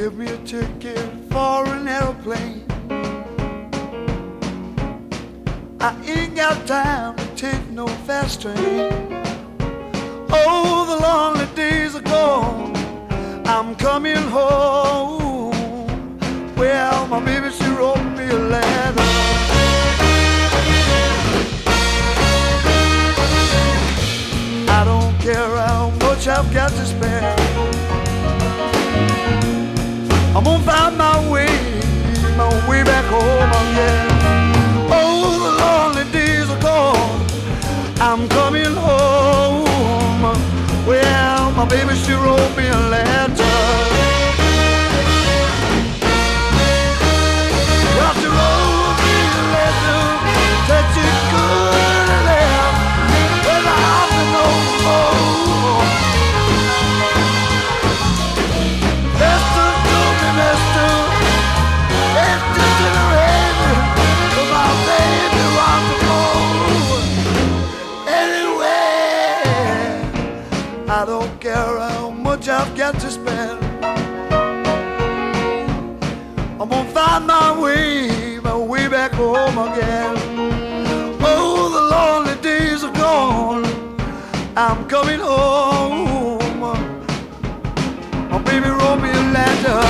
Give me a ticket for an airplane. I ain't got time to take no fast train. Oh, the lonely days are gone. I'm coming home. Well, my baby, she wrote me a letter. I don't care how much I've got to spend. I'm gonna find my way back home again. Oh, the lonely days are gone. I'm coming home. Well, my baby, she wrote me a letter. Well, she wrote me a letter that she couldn't live without me no more. Mister, told me, mister, it's just in a raven, but my baby wants to go. Anyway, I don't care how much I've got to spend. I'm gonna find my way back home again. Oh, the lonely days are gone. I'm coming home. My baby wrote me a letter.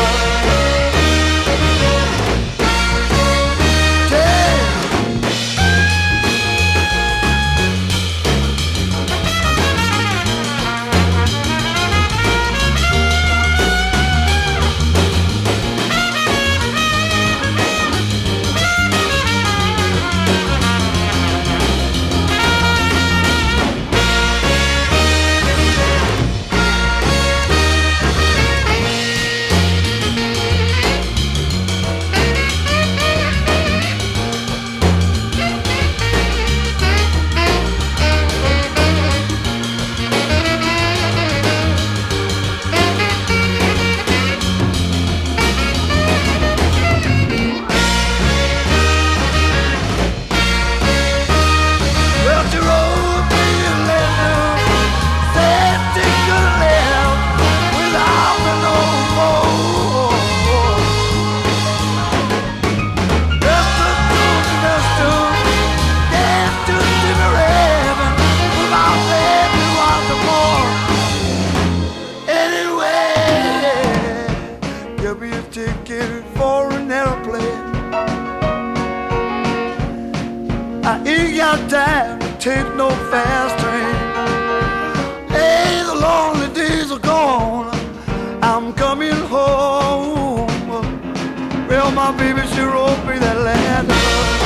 Ticket for an airplane. I ain't got time to take no fast train. Hey, the lonely days are gone. I'm coming home. Well, my baby, she wrote me that letter.